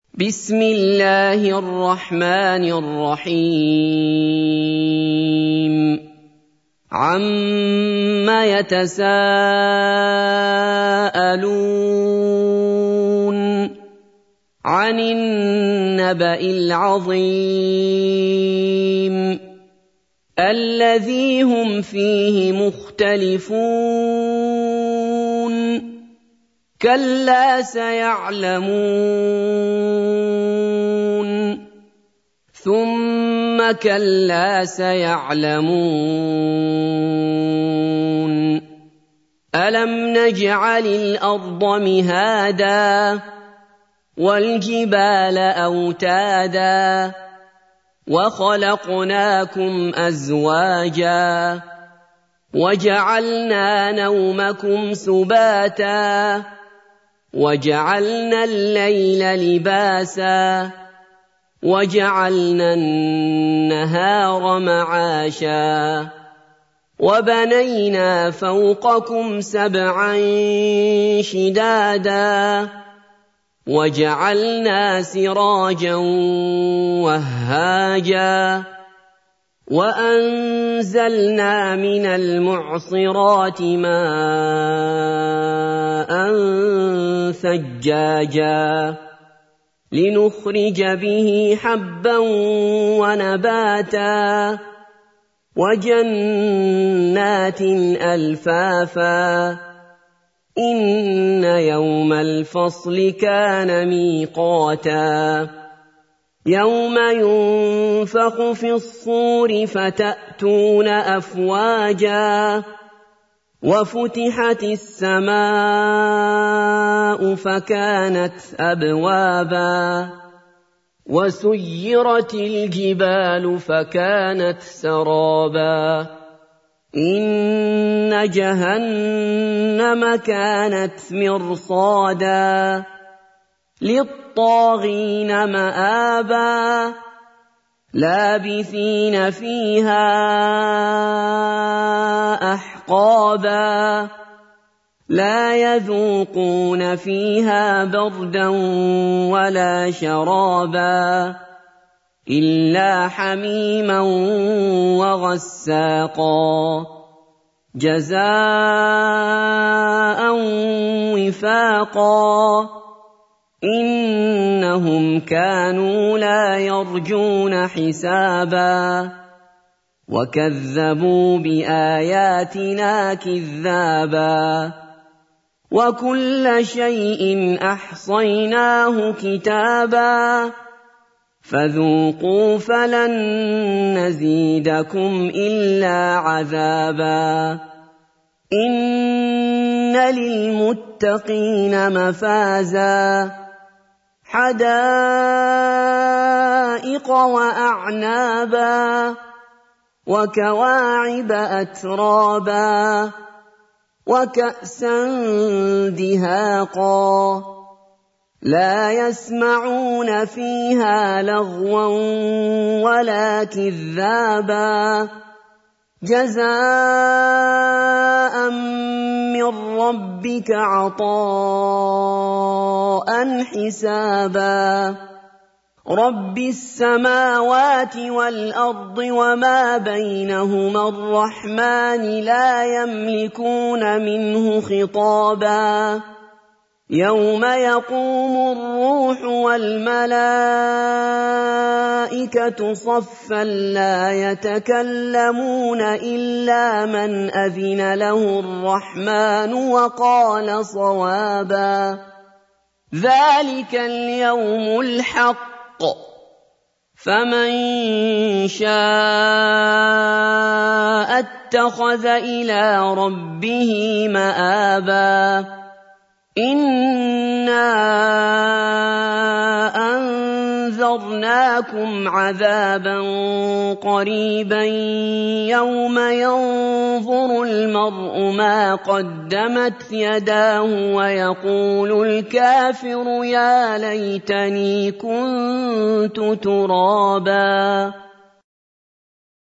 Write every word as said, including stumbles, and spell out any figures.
بسم الله الرحمن الرحيم عَمَّ يَتَسَاءَلُونَ عَنِ النَّبَإِ الْعَظِيمِ الَّذِي هُمْ فِيهِ مُخْتَلِفُونَ كَلَّا سَيَعْلَمُونَ ثُمَّ كَلَّا سَيَعْلَمُونَ أَلَمْ نَجْعَلِ الْأَرْضَ مِهَادًا وَالْجِبَالَ أَوْتَادًا وَخَلَقْنَاكُمْ أَزْوَاجًا وَجَعَلْنَا نَوْمَكُمْ سُبَاتًا وَجَعَلْنَا اللَّيْلَ لِبَاسًا وَجَعَلْنَا النَّهَارَ مَعَاشًا وَبَنَيْنَا فَوْقَكُمْ سَبْعًا شِدَادًا وَجَعَلْنَا سِرَاجًا وَهَّاجًا وَأَنزَلْنَا مِنَ الْمُعْصِرَاتِ مَاءً ثَجَّاجًا لِنُخْرِجَ بِهِ حَبًّا وَنَبَاتًا وَجَنَّاتٍ أَلْفَافًا إِنَّ يَوْمَ الْفَصْلِ كَانَ مِيقَاتًا يَوْمَ يُنفَخُ فِي الصُّورِ فَتَأْتُونَ أَفْوَاجًا وَفُتِحَتِ السَّمَاءُ فَكَانَتْ أَبْوَابًا وَسُيِّرَتِ الْجِبَالُ فَكَانَتْ سَرَابًا إِنَّ جَهَنَّمَ كَانَتْ مِرْصَادًا لِلطَّاغِينَ مَآبًا لَابِثِينَ فِيهَا أَحْقَابًا لَا يَذُوقُونَ فِيهَا بَرْدًا وَلَا شَرَابًا إِلَّا حَمِيمًا وَغَسَّاقًا جَزَاءً وِفَاقًا إِنَّهُمْ كَانُوا لَا يَرْجُونَ حِسَابًا وَكَذَّبُوا بِآيَاتِنَا كِذَّابًا وَكُلَّ شَيْءٍ أَحْصَيْنَاهُ كِتَابًا فَذُوقُوا فَلَن نَّزِيدَكُمْ إِلَّا عَذَابًا إِنَّ لِلْمُتَّقِينَ مَفَازًا حَدَائِقَ وَأَعْنَابًا وَكَوَاعِبَ أَتْرَابًا وَكَأْسًا دِهَاقًا لَا يَسْمَعُونَ فِيهَا لَغْوًا وَلَا كِذَّابًا جَزَاءً مِّن رَّبِّكَ عَطَاءً حِسَابًا رَبِّ السَّمَاوَاتِ وَالْأَرْضِ وَمَا بَيْنَهُمَا الرَّحْمَٰنِ لَا يَمْلِكُونَ مِنْهُ خِطَابًا يَوْمَ يَقُومُ الرُّوحُ وَالْمَلَائِكَةُ صَفًّا لَّا يَتَكَلَّمُونَ إِلَّا مَنْ أَذِنَ لَهُ الرَّحْمَٰنُ وَقَالَ صَوَابًا ذَلِكَ الْيَوْمُ الْحَقُّ فَمَن شَاءَ اتَّخَذَ إِلَىٰ رَبِّهِ مَآبًا إِنَّا أَنذَرْنَاكُمْ عَذَابًا قَرِيبًا يَوْمَ يَنظُرُ الْمَرْءُ مَا قَدَّمَتْ يَدَاهُ وَيَقُولُ الْكَافِرُ يَا لَيْتَنِي كُنتُ تُرَابًا